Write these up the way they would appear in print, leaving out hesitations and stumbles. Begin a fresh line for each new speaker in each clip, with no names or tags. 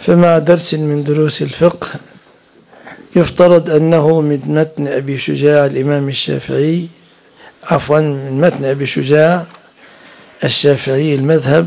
فمع درس من دروس الفقه يفترض أنه من متن أبي شجاع الإمام الشافعي، عفوا من متن أبي شجاع الشافعي المذهب.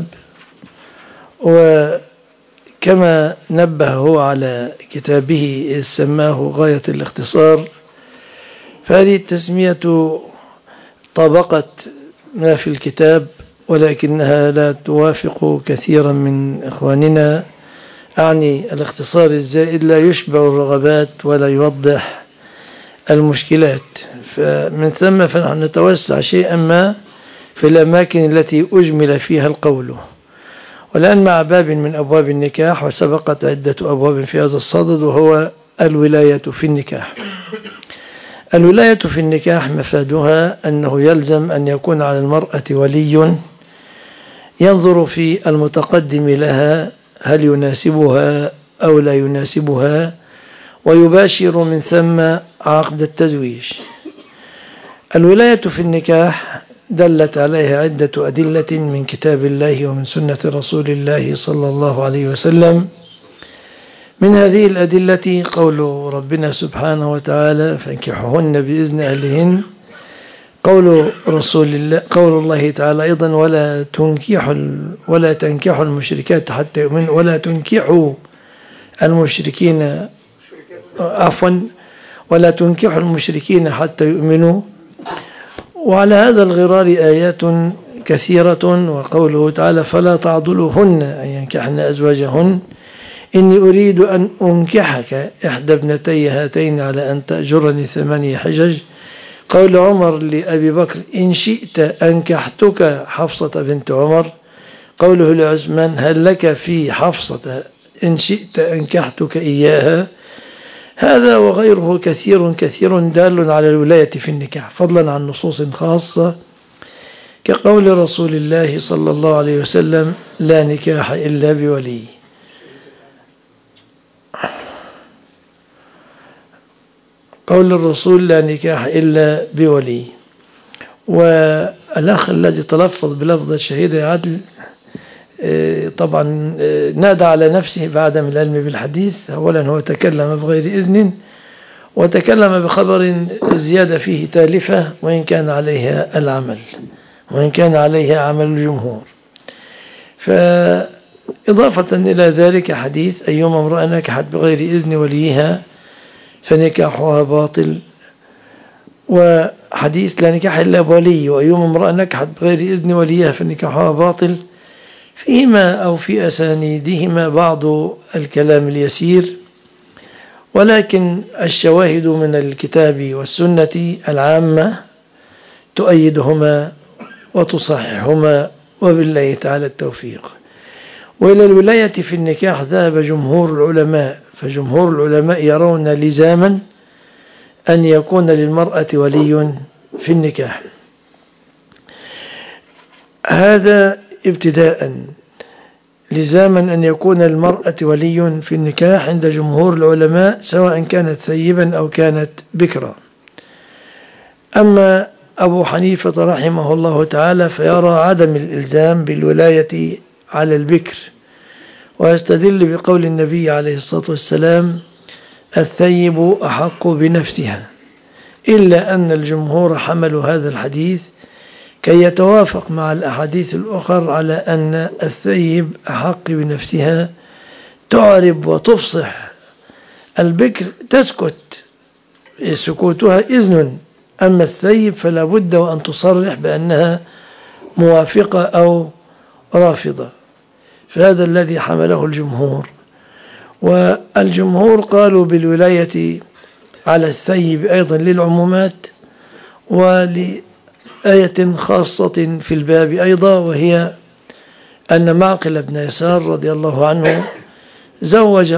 وكما نبه هو على كتابه إذ سماه غاية الاختصار، فهذه التسمية طابقت ما في الكتاب، ولكنها لا توافق كثيرا من إخواننا. أعني الاختصار الزائد لا يشبع الرغبات ولا يوضح المشكلات، فمن ثم فنحن نتوسع شيئا ما في الأماكن التي أجمل فيها القول. والآن مع باب من أبواب النكاح، وسبقت عدة أبواب في هذا الصدد، وهو الولاية في النكاح. الولاية في النكاح مفادها أنه يلزم أن يكون على المرأة ولي ينظر في المتقدم لها هل يناسبها أو لا يناسبها، ويباشر من ثم عقد التزويج. الولاية في النكاح دلت عليها عدة أدلة من كتاب الله ومن سنة رسول الله صلى الله عليه وسلم. من هذه الأدلة قول ربنا سبحانه وتعالى: فانكحوهن بإذن أهلهن. قول الله تعالى أيضا: ولا تنكحوا المشركات حتى يؤمنوا، ولا تنكحوا المشركين، عفوا ولا تنكحوا المشركين حتى يؤمنوا. وعلى هذا الغرار آيات كثيرة. وقوله تعالى: فلا تعضلوهن أن ينكحن أزواجهن إني أريد أن أنكحك إحدى ابنتي هاتين على أن تأجرني 8 حجج. قول عمر لأبي بكر: إن شئت أنكحتك حفصة بنت عمر. قوله لعثمان: هل لك في حفصة إن شئت أنكحتك إياها. هذا وغيره كثير دال على الولاية في النكاح، فضلا عن نصوص خاصة كقول رسول الله صلى الله عليه وسلم: لا نكاح إلا بولي. قول الرسول: لا نكاح إلا بولي. والأخ الذي تلفظ بلفظ الشهيدة عدل طبعا نادى على نفسه بعدم العلم بالحديث. أولا هو تكلم بغير إذن، وتكلم بخبر زيادة فيه تالفة، وإن كان عليها عمل الجمهور. فإضافة إلى ذلك حديث: أيما امرأة نكحت بغير إذن وليها فنكاحها باطل. وحديث: لا نكاح إلا بولي. وأيما امرأة نكحت بغير إذن وليها فنكاحها باطل. فيهما أو في أسانيدهما بعض الكلام اليسير، ولكن الشواهد من الكتاب والسنة العامة تؤيدهما وتصححهما، وبالله تعالى التوفيق. وإلى الولاية في النكاح ذهب جمهور العلماء، فجمهور العلماء يرون لزاما أن يكون للمرأة ولي في النكاح. هذا ابتداء، لزاما أن يكون للمرأة ولي في النكاح عند جمهور العلماء، سواء كانت ثيبا أو كانت بكرا. أما أبو حنيفة رحمه الله تعالى فيرى عدم الإلزام بالولاية على البكر، ويستدل بقول النبي عليه الصلاة والسلام: الثيب أحق بنفسها. إلا أن الجمهور حملوا هذا الحديث كي يتوافق مع الأحاديث الأخرى على أن الثيب أحق بنفسها، تعرب وتفصح. البكر تسكت، سكوتها إذن، أما الثيب فلا بد وأن تصرح بأنها موافقة أو رافضة. فهذا الذي حمله الجمهور. والجمهور قالوا بالولاية على الثيب أيضا للعمومات، ولآية خاصة في الباب أيضا، وهي أن معقل بن يسار رضي الله عنه زوج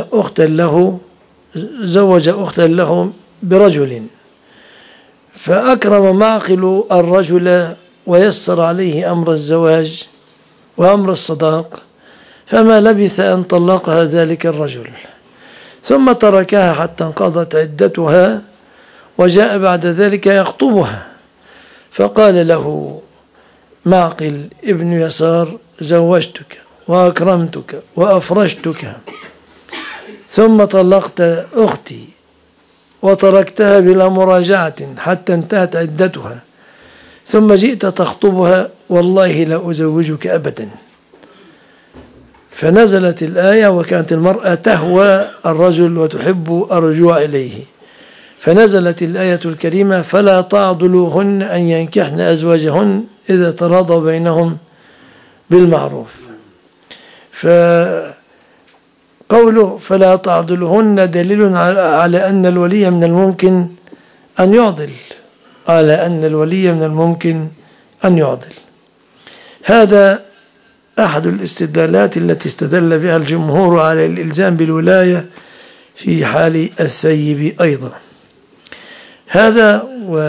أختا له برجل، فأكرم معقل الرجل ويسر عليه أمر الزواج وأمر الصداق، فما لبث أن طلقها ذلك الرجل، ثم تركها حتى انقضت عدتها، وجاء بعد ذلك يخطبها، فقال له معقل ابن يسار: زوجتك وأكرمتك وأفرشتك، ثم طلقت أختي وتركتها بلا مراجعة حتى انتهت عدتها ثم جئت تخطبها والله لا أزوجك أبدا. فنزلت الآية وكانت المرأة تهوى الرجل وتحب الرجوع إليه، فنزلت الآية الكريمة فلا تعضلوهن أن ينكحن أزواجهن إذا تراضوا بينهم بالمعروف. فقوله فلا تعضلوهن دليل على أن الولي من الممكن أن يعضل، هذا أحد الاستدلالات التي استدل بها الجمهور على الإلزام بالولاية في حال الثيب أيضا. هذا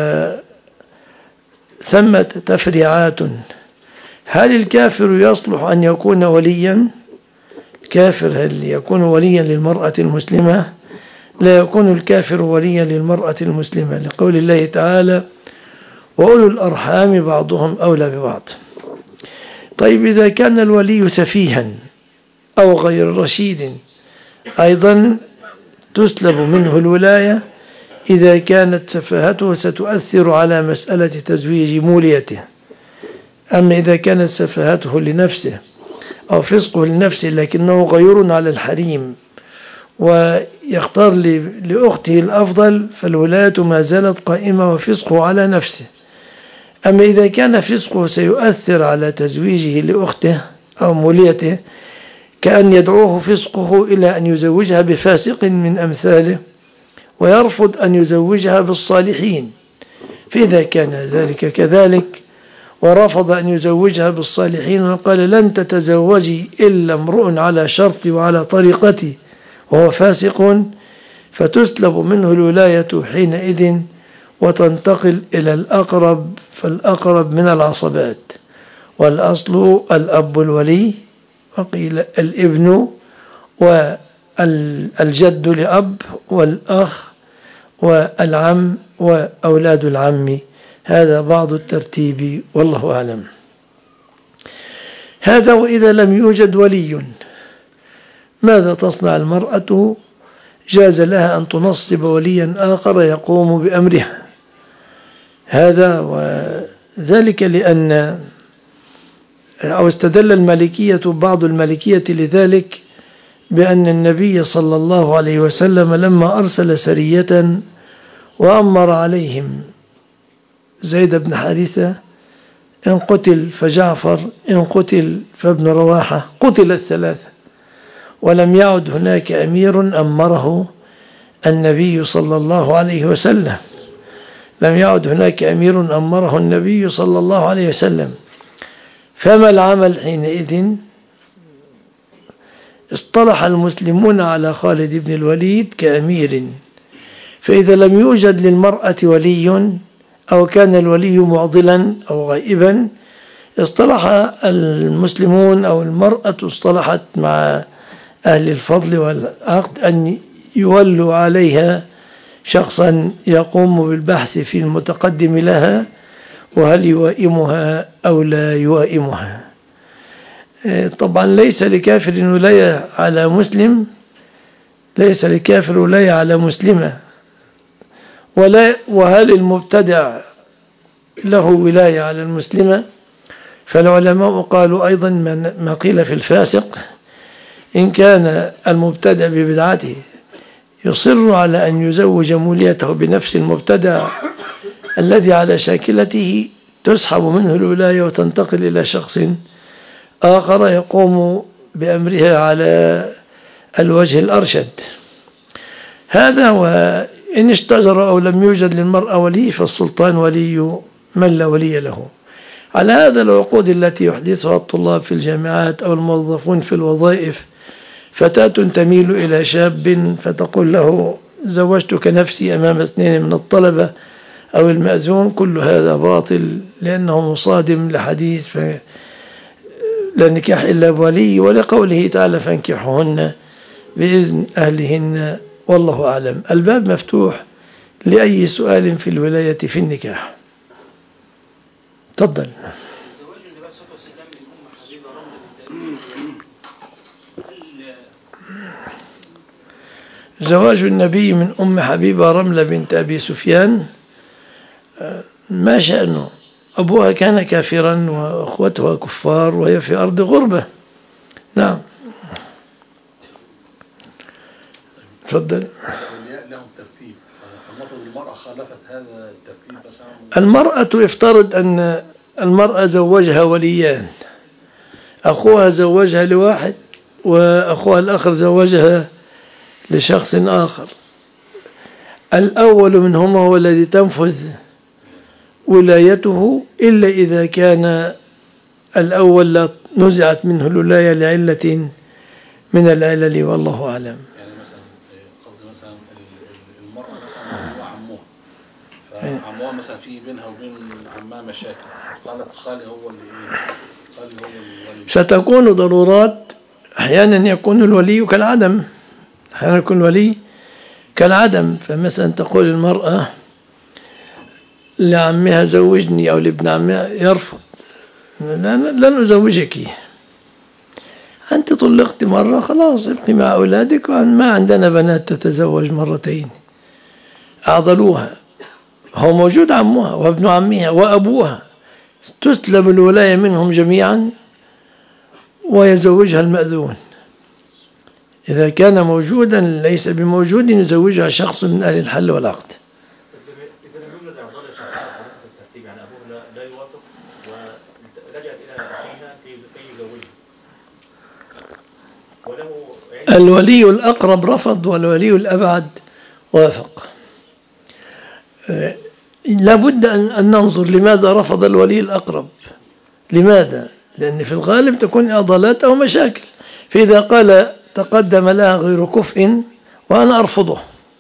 وثمة تفريعات. هل الكافر يصلح أن يكون وليا؟ الكافر هل يكون وليا للمرأة المسلمة؟ لا يكون الكافر وليا للمرأة المسلمة، لقول الله تعالى وأولو الأرحام بعضهم أولى ببعض. طيب إذا كان الولي سفيها أو غير رشيد أيضا تسلب منه الولاية إذا كانت سفاهته ستؤثر على مسألة تزويج موليته. أما إذا كانت سفاهته لنفسه أو فسقه لنفسه لكنه غير على الحريم ويختار لأخته الأفضل فالولاية ما زالت قائمة وفسقه على نفسه. أما إذا كان فسقه سيؤثر على تزويجه لأخته أو موليته كأن يدعوه فسقه إلى أن يزوجها بفاسق من أمثاله ويرفض أن يزوجها بالصالحين، فإذا كان ذلك كذلك ورفض أن يزوجها بالصالحين وقال لن تتزوجي إلا امرؤ على شرطي وعلى طريقتي وهو فاسق، فتسلب منه الولاية حينئذ وتنتقل إلى الأقرب، فالأقرب من العصبات، والأصل الأب الولي، وقيل الابن والجد لأب والأخ والعم وأولاد العم. هذا بعض الترتيب والله أعلم. هذا وإذا لم يوجد ولي ماذا تصنع المرأة؟ جاز لها أن تنصب وليا آخر يقوم بأمرها. هذا وذلك لأن أو استدل المالكية بعض المالكية لذلك بأن النبي صلى الله عليه وسلم لما أرسل سرية وأمر عليهم زيد بن حارثة إن قتل فجعفر إن قتل فابن رواحة، قتل الثلاثة ولم يعد هناك أمير أمره النبي صلى الله عليه وسلم، لم يعد هناك أمير أمره النبي صلى الله عليه وسلم. فما العمل حينئذ؟ اصطلح المسلمون على خالد بن الوليد كأمير، فإذا لم يوجد للمرأة ولي أو كان الولي معضلا أو غائبا اصطلح المسلمون أو المرأة اصطلحت مع أهل الفضل والعقد أن يولوا عليها شخصا يقوم بالبحث في المتقدم لها وهل يوائمها أو لا يوائمها. طبعا ليس لكافر ولاية على مسلم، ليس لكافر ولاية على مسلمة، وهل المبتدع له ولاية على المسلمة؟ فالعلماء قالوا أيضا ما قيل في الفاسق إن كان المبتدع ببدعته يصر على أن يزوج موليته بنفس المبتدع الذي على شاكلته تسحب منه الولاية وتنتقل إلى شخص آخر يقوم بأمرها على الوجه الأرشد. هذا وإن اشتجر أو لم يوجد للمرأة ولي فالسلطان ولي من لا ولي له. على هذا العقود التي يحدثها الطلاب في الجامعات أو الموظفون في الوظائف، فتاة تميل إلى شاب فتقول له زوجتك نفسي أمام 2 من الطلبة أو المأذون، كل هذا باطل لأنه مصادم لحديث لا نكاح إلا بولي ولقوله تعالى فانكحوهن بإذن أهلهن والله أعلم. الباب مفتوح لأي سؤال في الولاية في النكاح. تفضل.
زواج النبي صلى الله عليه وسلم من حبيبة رملة
زواج النبي من أم حبيبة رملة بنت أبي سفيان ما شأنه؟ أبوها كان كافرا وأخوتها كفار وهي في أرض غربة. نعم تفضل.
الأولياء لهم ترتيب، فالمفروض المرأة خالفت هذا الترتيب مثلا.
المرأة يفترض أن المرأة زوجها وليان، أخوها زوجها لواحد وأخوها الآخر زوجها لشخص آخر. الأول منهما هو الذي تنفذ ولايته إلا إذا كان الأول لا نزعت منه الولاية لعلة من العلل والله أعلم.
يعني مثلا قصدي مثلا المرأة مثلا هو عموها، فعموها مثلا في بينها وبين عمها مشاكل، قالت خالي هو اللي خالي هو الولي.
ستكون ضرورات، أحيانا يكون الولي كالعدم، أحيانا يكون الولي كالعدم. فمثلا تقول المرأة لعمها زوجني أو لابن عمها يرفض، لن أزوجك، أنت طلقت مرة خلاص ابقي مع أولادك، ما عندنا بنات تتزوج مرتين. أعضلوها، هو موجود عمها وابن عمها وأبوها، تسلم الولاية منهم جميعا ويزوجها المأذون. إذا كان موجودا ليس بموجود يزوجها شخص من أهل الحل والعقد.
إذا لم يوجد أعضاء شرعية في الترتيب، يعني أبوه لا يوافق ولجأت إلى أخيها كي يزوجها وله
الولي الأقرب رفض والولي الأبعد وافق. لابد أن ننظر لماذا رفض الولي الأقرب. لماذا؟ لأن في الغالب تكون إعضالات أو مشاكل. فإذا قال تقدم لها غير كفء وأنا أرفضه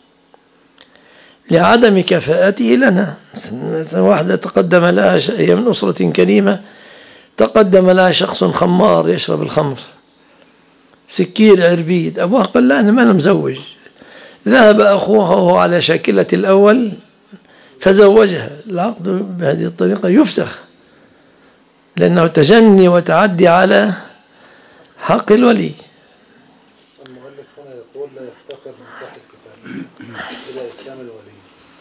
لعدم كفاءته لنا، مثلا واحدة تقدم لها هي من أسرة كريمة، تقدم لها شخص خمار يشرب الخمر، سكير عربيد، أبوها قال لا أنا ما أنا مزوج. ذهب أخوها وهو على شاكلة الأول فزوجها. العقد بهذه الطريقة يفسخ لأنه تجني وتعدي على حق الولي.
المؤلف هنا يقول لا يفتقر نكاح الكتاب إلى إسلام الولي.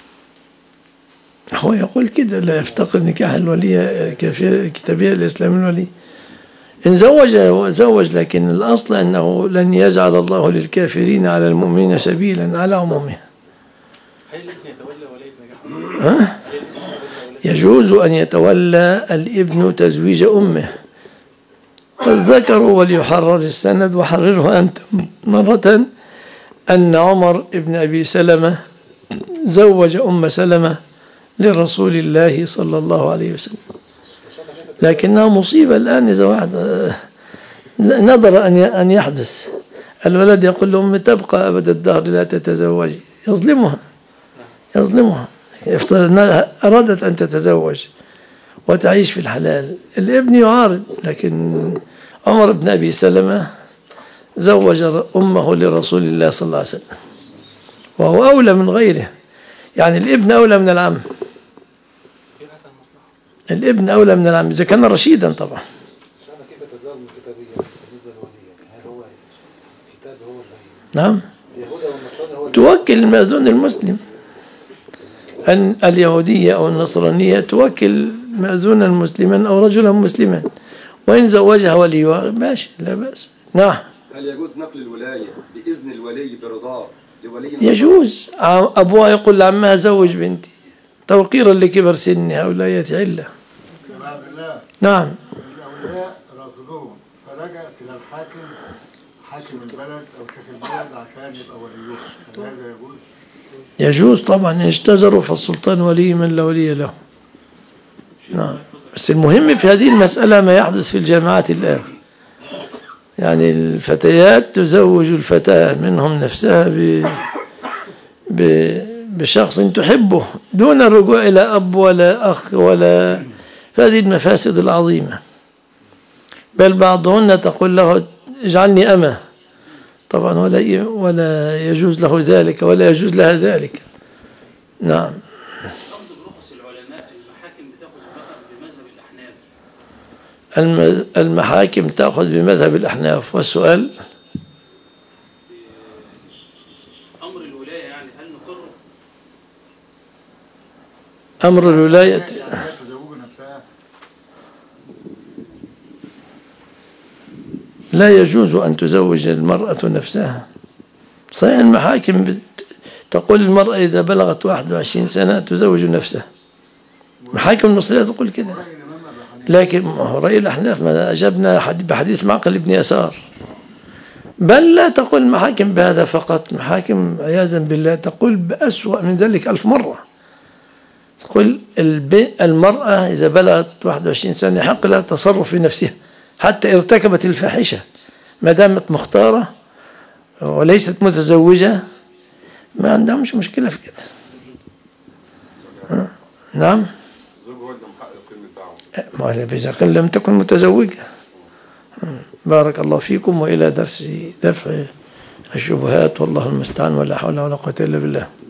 هو يقول كده لا يفتقر نكاح الولي كتابية لإسلام الولي. إن زوج لكن الأصل أنه لن يجعل الله للكافرين على المؤمنين سبيلا على عمومه.
هل الابن يتولى ولي النجاح؟
يجوز أن يتولى الابن تزويج أمه. قد ذكروا وليحرر السند وحرره أنت مرة أن عمر ابن أبي سلمة زوج أم سلمة لرسول الله صلى الله عليه وسلم، لكنها مصيبة الآن إذا واحد نظر أن يحدث الولد يقول لهم تبقى أبد الدهر لا تتزوج، يظلمها. أرادت أن تتزوج وتعيش في الحلال، الابن يعارض. لكن عمر بن أبي سلمة زوج أمه لرسول الله صلى الله عليه وسلم وهو أولى من غيره. يعني الابن أولى من العم، الابن أولى من العم إذا كان رشيدا طبعا.
كيف تزال من كتابية بالنسبة للولي؟ هل هو كتاب هو
نعم،
اليهود أو النصارى هو
توكل المأذون المسلم. أن اليهودية أو النصرانية توكل مأذونا مسلما أو رجلا مسلما، وإن زوجها وليها ماشي لا بأس. نعم.
هل يجوز نقل الولاية بإذن الولي برضاه لولي؟
يجوز. أبوها يقول لعمها زوج بنتي توقيرا لكبر سنها ولاية علة. نعم.
الأولياء رافضون فرجعت إلى الحاكم، حاكم البلد أو شيخ البلد عشان يبقى وليهم، هل هذا يجوز؟
يجوز طبعا، إن اشتزروا فالسلطان ولي من لا ولي له. نعم. بس المهم في هذه المسألة ما يحدث في الجامعات الآن، يعني الفتيات تزوج الفتاة منهم نفسها بشخص تحبه دون الرجوع إلى أب ولا أخ ولا هذه المفاسد العظيمة. بل بعضهن تقول له اجعلني أمة، طبعا ولا يجوز له ذلك ولا يجوز لها ذلك. نعم.
لفظ برخص العلماء المحاكم بتأخذ بمذهب الأحناف.
المحاكم تأخذ بمذهب الأحناف. والسؤال
أمر الولاية يعني هل نقره؟
أمر الولاية
يعني لا تزوج نفسها.
لا يجوز أن تزوج المرأة نفسها. صحيح المحاكم تقول المرأة إذا بلغت 21 سنة تزوج نفسها، محاكم المصرية تقول كده،
ورأي الإمام أبي حنيفة.
لكن رأي الأحناف ما أجبنا بحديث معقل بن يسار. بل لا تقول المحاكم بهذا فقط، محاكم عياذا بالله تقول بأسوأ من ذلك 1000 مرة. تقول المرأة إذا بلغت 21 سنة يحق لها التصرف في نفسها حتى ارتكبت الفاحشة، ما دامت مختارة وليست متزوجة ما عندهمش مشكلة في كده. نعم.
الزوج هو اللي محقق القيم بتاعه.
إذا كان لم تكن متزوجة. بارك الله فيكم، وإلى درس دفع الشبهات، والله المستعان، ولا حول ولا قوة إلا بالله.